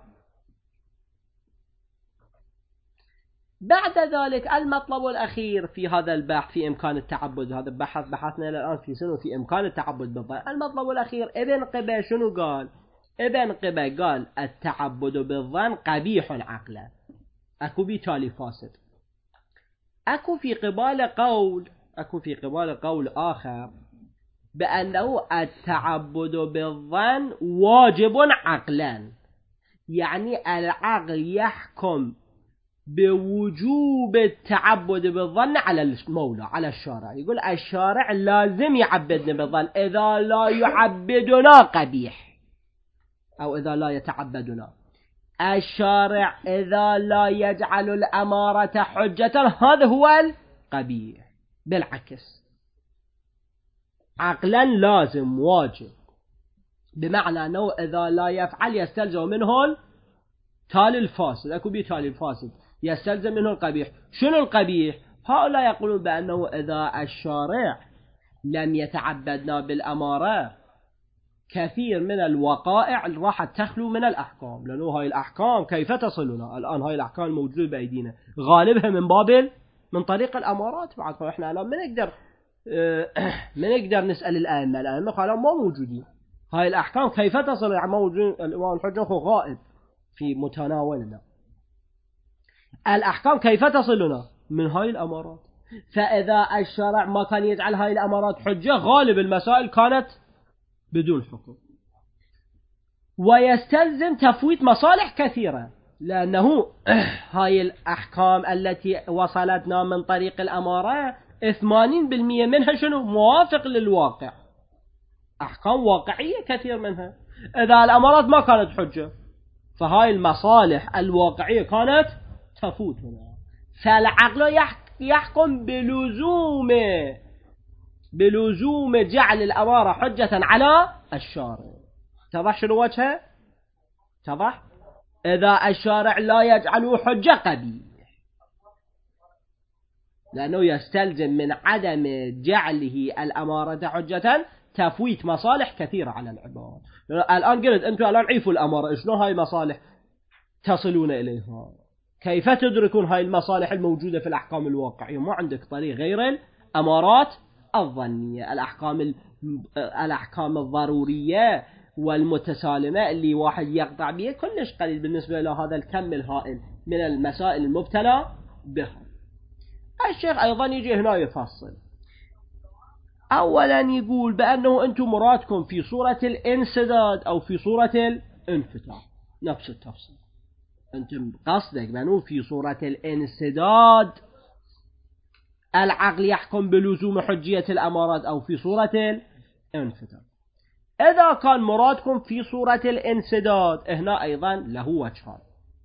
Speaker 1: بعد ذلك المطلب الأخير في هذا البحث في إمكان التعبد، هذا بحث بحثنا الآن في سنو في إمكان التعبد بالظن. المطلب الأخير ابن قبة شنو قال؟ ابن قبة قال التعبد بالظن قبيح عقلا، أكو بالتالي فاسد. أكو في قبال قول أكو في قبال قول آخر بأنه التعبد بالظن واجب عقلا، يعني العقل يحكم بوجوب التعبد بالظن على المولى على الشارع، يقول الشارع لازم يعبدنا بالظن، إذا لا يعبدنا قبيح أو إذا لا يتعبدنا. الشارع إذا لا يجعل الأمارة حجة هذا هو القبيح. بالعكس عقلا لازم واجب، بمعنى أنه إذا لا يفعل يستلزم منه تالي الفاسد، أكو بيه تالي الفاسد يستلزم منه القبيح. شنو القبيح؟ هؤلاء يقولون بأنه إذا الشارع لم يتعبدنا بالأمارة كثير من الوقائع راح تخلو من الأحكام، لأنه هاي الأحكام كيف تصلنا الآن؟ هاي الأحكام الموجودة بأيدينا غالبها من باب من طريق الأمارات بعد، فإحنا الآن ما نقدر ما نقدر نسأل الأئمة، الأئمة قالوا ما موجودين. هاي الأحكام كيف تصل؟ يعني موجود الإمام الحجة غائب في متناولنا. الأحكام كيف تصلنا؟ من هاي الأمارات. فإذا الشرع ما كان يجعل هاي الأمارات حجة غالب المسائل كانت بدون حكم، ويستلزم تفويت مصالح كثيرة، لأنه هاي الأحكام التي وصلتنا من طريق الأمارة ثمانين بالمئة منها شنو؟ موافق للواقع، أحكام واقعية كثير منها. إذا الأمارات ما كانت حجة فهاي المصالح الواقعية كانت تفوتنا، فالعقل يحكم بلزوم بلزوم جعل الأمارة حجة على الشارع. تضح شنو وجهه؟ تضح؟ إذا الشارع لا يجعله حجة قبيح، لأنه يستلزم من عدم جعله الأمارة حجة تفويت مصالح كثيرة على العباد. الآن قلت أنتم الآن عيفوا الأمارة، شنو هاي مصالح تصلون إليها؟ كيف تدركون هاي المصالح الموجودة في الأحكام الواقعية؟ ما عندك طريق غير الأمارات الظنية، الأحكام الأحكام الضرورية والمتسالمة اللي واحد يقطع بها كلش قليل بالنسبة لهذا الكم الهائل من المسائل المبتلى بها. الشيخ أيضا يجي هنا يفصل. أولا يقول بأنه أنتم مرادكم في صورة الانسداد أو في صورة الانفتاح، نفس التفصيل. أنتم قصدك بأنه في صورة الانسداد العقل يحكم بلزوم حجية الأمارات أو في صورة الانفتاح. إذا كان مرادكم في صورة الانسداد هنا أيضا له وجهان.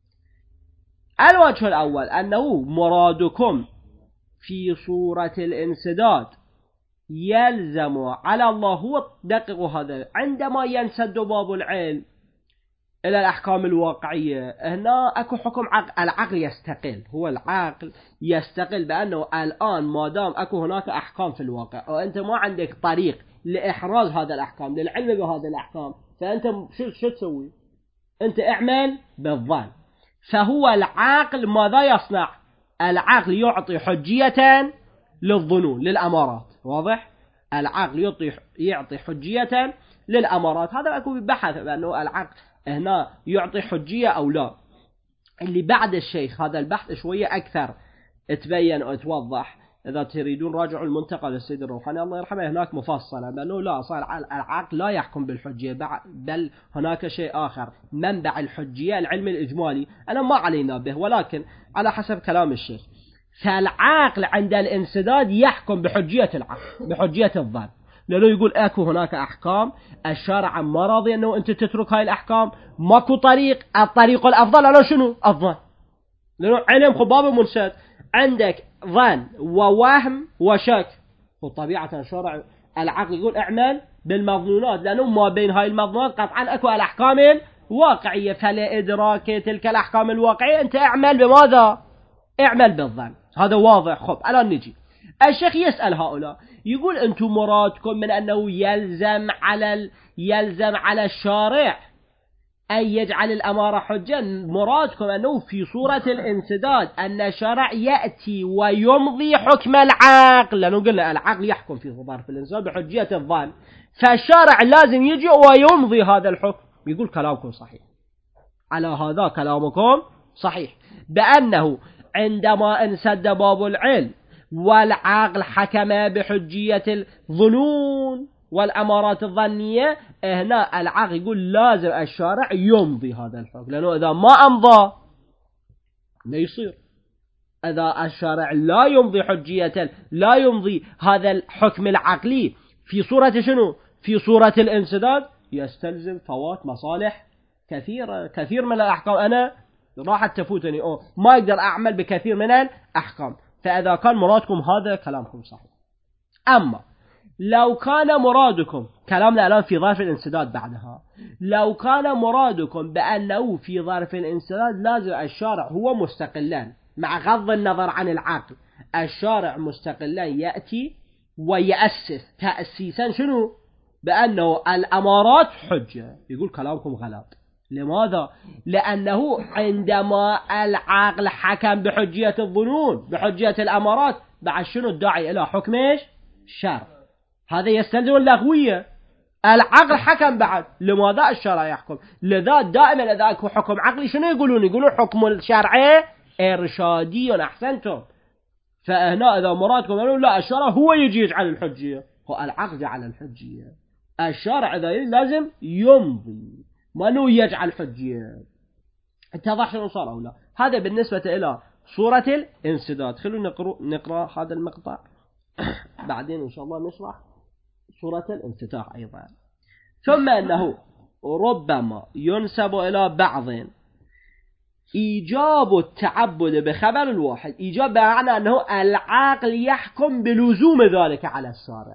Speaker 1: الوجه الأول أنه مرادكم في صورة الانسداد يلزم على الله، هو دقق هذا، عندما ينسد باب العلم إلى الأحكام الواقعية هنا أكو حكم عقل، العقل يستقل، هو العقل يستقل بأنه الآن ما دام أكو هناك أحكام في الواقع وأنت ما عندك طريق لإحراز هذا الأحكام، للعلم بهذا الأحكام، فأنت شو شو تسوي؟ أنت اعمل بالظن. فهو العقل ماذا يصنع؟ العقل يعطي حجية للظنون للأمارات، واضح؟ العقل يعطي يعطي حجية للأمارات. هذا أكو بحث بأنه العقل هنا يعطي حجية أو لا. اللي بعد الشيخ هذا البحث شوية أكثر تبين وتوضح، إذا تريدون راجعوا المنتقى للسيد الروحاني الله يرحمه، هناك مفصلة بأنه لا، صار العقل لا يحكم بالحجية، بل هناك شيء آخر، منبع الحجية العلم الإجمالي، أنا ما علينا به، ولكن على حسب كلام الشيخ فالعقل عند الانسداد يحكم بحجية العقل، بحجية الظن، لأنه يقول أكو هناك أحكام الشارع ما راضي أنه أنت تترك هاي الأحكام، ماكو طريق، الطريق الأفضل أنا شنو؟ الظن، لأنه علم خباب منسد، عندك ظن ووهم وشك، وطبيعة الشرع العقل يقول اعمل بالمظنونات، لأنه ما بين هاي المظنونات قطعا أكو الأحكام الواقعية، فلإدراك تلك الأحكام الواقعية أنت اعمل بماذا؟ اعمل بالظن. هذا واضح. خب الآن نجي الشيخ يسأل هؤلاء يقول أنتم مرادكم من أنه يلزم على ال... يلزم على الشارع أن يجعل الأمارة حجة، مرادكم أنه في صورة الانسداد أن الشارع يأتي ويمضي حكم العقل، لأنه قلنا العقل يحكم في ظرف الانسداد بحجية الظن، فالشارع لازم يجي ويمضي هذا الحكم. يقول كلامكم صحيح، على هذا كلامكم صحيح، بأنه عندما انسد باب العلم والعقل حكم بحجية الظنون والأمارات الظنية، هنا العقل يقول لازم الشارع يمضي هذا الحكم، لأنه إذا ما أمضى لا يصير. إذا الشارع لا يمضي حجية، لا يمضي هذا الحكم العقلي في صورة شنو؟ في صورة الانسداد، يستلزم فوات مصالح كثيرة، كثير من الأحكام أنا راحت تفوتني، أو ما أقدر أعمل بكثير من الأحكام. فإذا كان مرادكم هذا كلامكم صحيح. أما لو كان مرادكم، كلامنا الآن في ظرف الانسداد بعدها، لو كان مرادكم بأنه في ظرف الانسداد لازم الشارع هو مستقلا مع غض النظر عن العقل، الشارع مستقلا يأتي ويأسس تأسيسا شنو؟ بأنه الأمارات حجة، يقول كلامكم غلط. لماذا؟ لأنه عندما العقل حكم بحجية الظنون بحجية الأمارات، بعد شنو الداعي إلى حكم الشرع؟ هذا يستلزم اللغوية. العقل حكم بعد، لماذا الشرع يحكم؟ لذا دائما إذا أكو حكم عقلي شنو يقولون؟ يقولون حكم الشرع إرشادي. أحسنتم. فهنا إذا مرادكم أنه لا، الشرع هو يجي يجعل الحجية، هو العقل جعل الحجية، الشرع إذا لازم يمضي ما انه يجعل حجية. اتضح شنو صار او لا؟ هذا بالنسبة الى صورة الانسداد. خلونا نقرأ, نقرأ هذا المقطع بعدين ان شاء الله نشرح صورة الانفتاح ايضا. ثم انه ربما ينسب الى بعض ايجاب التعبد بخبر الواحد، ايجاب بمعنى انه العقل يحكم بلزوم ذلك على الشارع،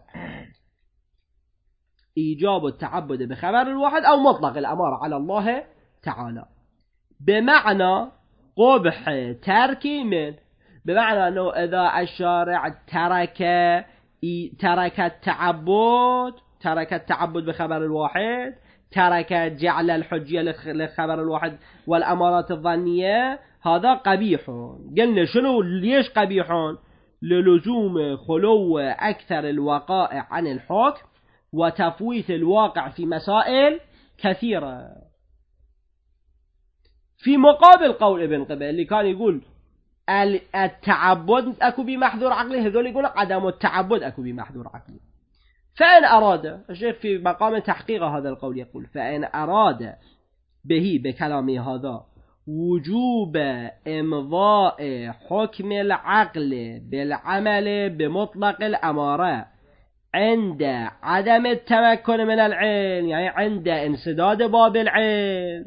Speaker 1: إيجاب التعبد بخبر الواحد أو مطلق الأمارة على الله تعالى، بمعنى قبح ترك من، بمعنى أنه إذا الشارع ترك ترك التعبد ترك التعبد بخبر الواحد، ترك جعل الحجية لخبر الواحد والأمارات الظنية هذا قبيح. قلنا شنو ليش قبيح؟ للزوم خلو أكثر الوقائع عن الحكم وتفويت الواقع في مسائل كثيرة. في مقابل قول ابن قبل اللي كان يقول التعبد أكو بمحذور عقلي، هذول يقول عدم التعبد أكو بمحذور عقلي. فإن أراد الشيخ في مقام تحقيق هذا القول يقول فإن أراد به بكلامه هذا وجوب إمضاء حكم العقل بالعمل بمطلق الأمارة عند عدم التمكن من العلم، يعني عند انسداد باب العلم،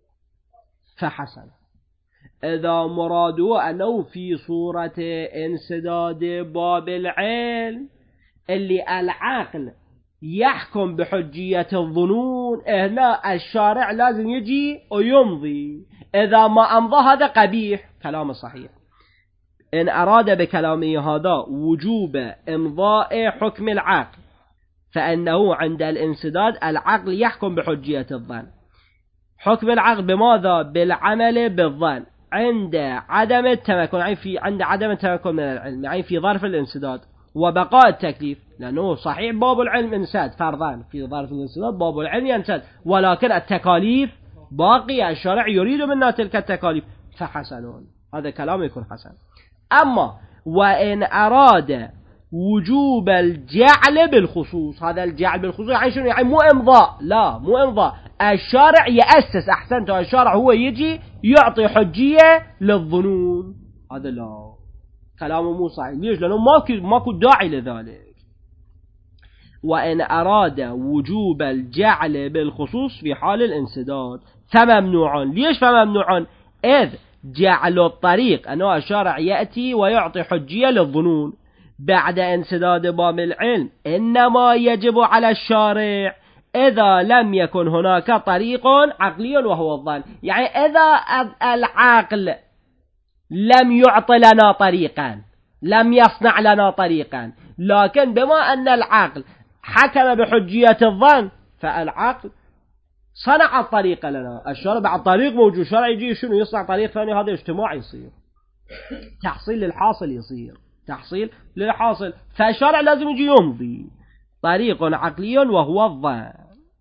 Speaker 1: فحسن. إذا مرادوا أنه في صورة انسداد باب العلم اللي العقل يحكم بحجية الظنون، هنا الشارع لازم يجي ويمضي. إذا ما أمضى هذا قبيح، كلام صحيح. إن أراد بكلامه هذا وجوب إمضاء حكم العقل فإنه عند الانسداد العقل يحكم بحجية الظن. حكم العقل بماذا؟ بالعمل بالظن عند عدم التمكن، يعني في عند عدم التمكن من العلم، يعني في ظرف الانسداد وبقاء التكليف، لأنه صحيح باب العلم انسد فرضان، في ظرف الانسداد باب العلم ينسد، ولكن التكاليف باقية، الشرع يريد منا تلك التكاليف، فحسنون. هذا كلام يكون حسن. أما وإن أراد وجوب الجعل بالخصوص، هذا الجعل بالخصوص يعني شنو؟ يعني مو إمضاء، لا مو إمضاء، الشارع يأسس، أحسنت، الشارع هو يجي يعطي حجية للظنون، هذا لا، كلامه مو صحيح. ليش؟ لأنه ماكو ماكو داعي لذلك. وإن أراد وجوب الجعل بالخصوص في حال الانسداد فممنوع. ليش فممنوع؟ إذ جعل الطريق أنه الشارع يأتي ويعطي حجية للظنون بعد انسداد باب العلم إنما يجب على الشارع إذا لم يكن هناك طريق عقلي وهو الظن، يعني إذا العقل لم يعطي لنا طريقا، لم يصنع لنا طريقا، لكن بما أن العقل حكم بحجية الظن فالعقل صنع الطريق لنا، الشرع بعد طريق موجود، الشرع يجي شنو يصنع طريق ثاني، هذا اجتماع يصير، تحصيل للحاصل يصير، تحصيل للحاصل، فالشرع لازم يجي يمضي طريق عقلي وهو الظن.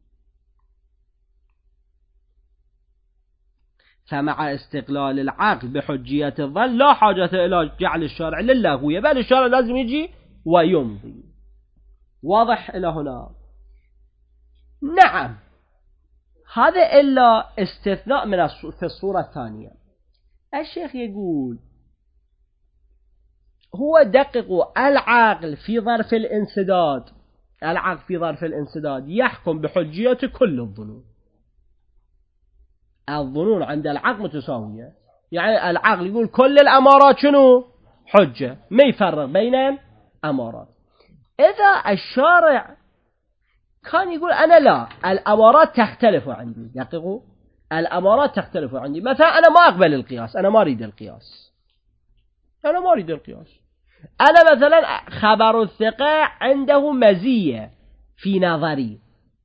Speaker 1: فمع استقلال العقل بحجية الظن لا حاجة إلى جعل الشارع للغوية، بل الشارع لازم يجي ويمضي. واضح إلى هنا؟ نعم، هذا إلا استثناء من في الصورة الثانية. الشيخ يقول هو دقق العقل في ظرف الانسداد، العقل في ظرف الانسداد يحكم بحجية كل الظنون. الظنون عند العقل متساوية، يعني العقل يقول كل الأمارات شنو؟ حجة، ما يفرق بين الأمارات. إذا الشارع كان يقول أنا لا، الأمارات تختلف عندي، دقيقوا، الأمارات تختلف عندي، مثلا أنا ما أقبل القياس، أنا ما أريد القياس، أنا ما أريد القياس، أنا مثلا خبر الثقة عنده مزية في نظري،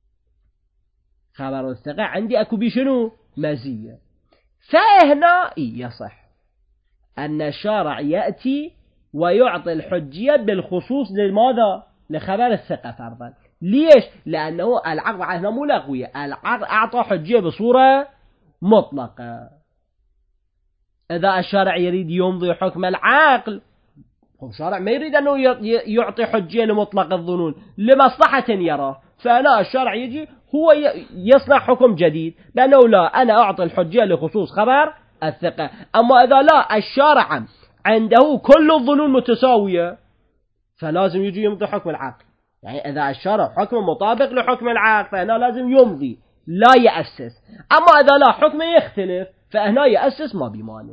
Speaker 1: خبر الثقة عندي أكو بشنو؟ مزية، فهنا يصح أن الشارع يأتي ويعطي الحجية بالخصوص لماذا؟ لخبر الثقة فرضا. ليش؟ لأنه العقل عهنا مو لغوية، العقل أعطى حجية بصورة مطلقة. إذا الشارع يريد يمضي حكم العقل، الشارع ما يريد أنه يعطي حجية لمطلق الظنون لمصلحة يراه، فلا، الشارع يجي هو يصنع حكم جديد، لأنه لا، أنا أعطي الحجية لخصوص خبر الثقة. أما إذا لا، الشارع عنده كل الظنون متساوية، فلازم يجي يمضي حكم العقل، يعني إذا الشارع حكم مطابق لحكم العقل فهنا لازم يمضي، لا يأسس. أما إذا لا، حكم يختلف فهنا يأسس ما بمانع،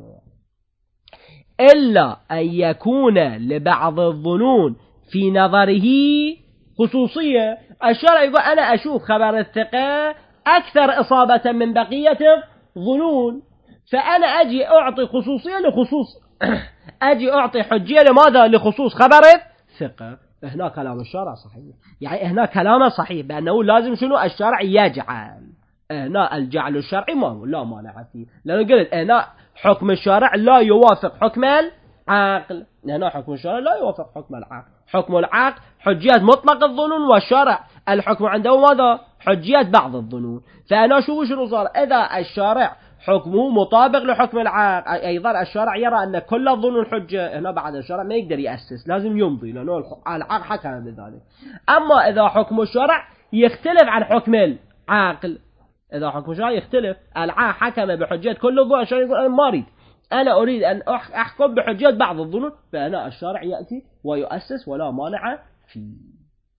Speaker 1: إلا أن يكون لبعض الظنون في نظره خصوصية. الشارع يقول أنا أشوف خبر الثقة أكثر إصابة من بقية الظنون، فأنا أجي أعطي خصوصية لخصوص أجي أعطي حجية لماذا؟ لخصوص خبر الثقة. هنا كلام الشارع صحيح، يعني هنا كلامه صحيح بأنه لازم شنو الشارع يجعل، هنا الجعل الشرعي ما لا مانع فيه، لأنه قلت هنا حكم الشارع لا يوافق حكم العقل، هنا حكم الشارع لا يوافق حكم العقل، حكم العقل حجيات مطلق الظنون، والشارع الحكم عنده ماذا؟ حجيات بعض الظنون. فأنا شو شنو صار؟ إذا الشارع حكمه مطابق لحكم العقل، أيضا الشارع يرى أن كل الظنون حجة، هنا بعد الشارع ما يقدر يأسس، لازم يمضي لأنه العقل حكم بذلك. أما إذا حكم الشارع يختلف عن حكم العقل، إذا حكم الشارع يختلف، العقل حكم بحجية كل الظنون، الشارع يقول أنا ما أريد، أنا أريد أن أحكم بحجية بعض الظنون، فهنا الشارع يأتي ويؤسس ولا مانع فيه.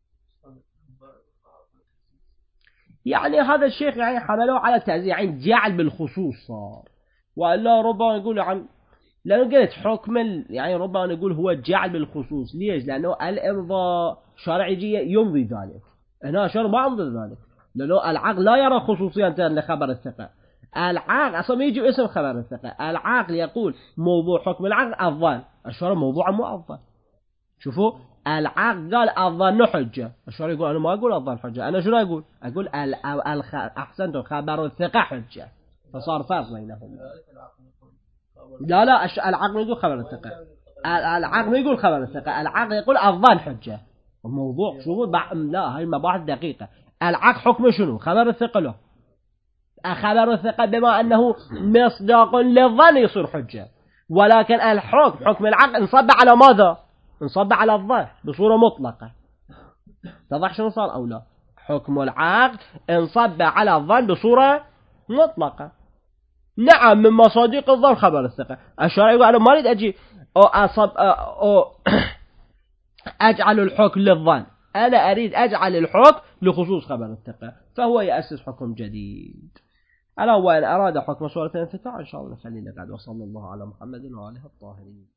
Speaker 1: يعني هذا الشيخ يعني حملوه على التعزيز، يعني جعل بالخصوص صار، وإلا ربما يقول عن، لأنه قلت حكم يعني ربما نقول هو جعل بالخصوص. ليش؟ لأنه الإمضاء شرع يجي يمضي ذلك، هنا شرع ما يمضي ذلك، لأنه العقل لا يرى خصوصيا لخبر الثقة، العقل أصلا يجي اسم خبر الثقة، العقل يقول موضوع حكم العقل الظن، الشرع موضوع مو الظن. شوفوا العقل قال الظن حجة، الشرع يقول أنا ما أقول الظن حجة، أنا شنو أقول؟ أقول أحسنتم خبر الثقة حجة، فصار فرق بينهم. لا لا العقل يقول خبر الثقة، العقل يقول خبر الثقة، العقل يقول الظن حجة. الموضوع شوفوا لا هاي المباحث دقيقة. العقل حكم شنو؟ خبر الثقة له، خبر الثقة بما أنه مصداق للظن يصير حجة، ولكن الحكم حكم العقل انصب على ماذا؟ انصب على الظن بصورة مطلقة. تضح شنو صار أو لا؟ حكم العقل انصب على الظن بصورة مطلقة. نعم من مصادق الظن خبر الثقة، الشرع يقول أنا ما أريد أجي أو أصب أو أجعل الحكم للظن، أنا أريد أجعل الحكم لخصوص خبر الثقة، فهو يأسس حكم جديد. ألا وإن أراد حكم صورة الثقة إن شاء الله خلينا قاعد. وصلى الله على محمد وآله الطاهرين.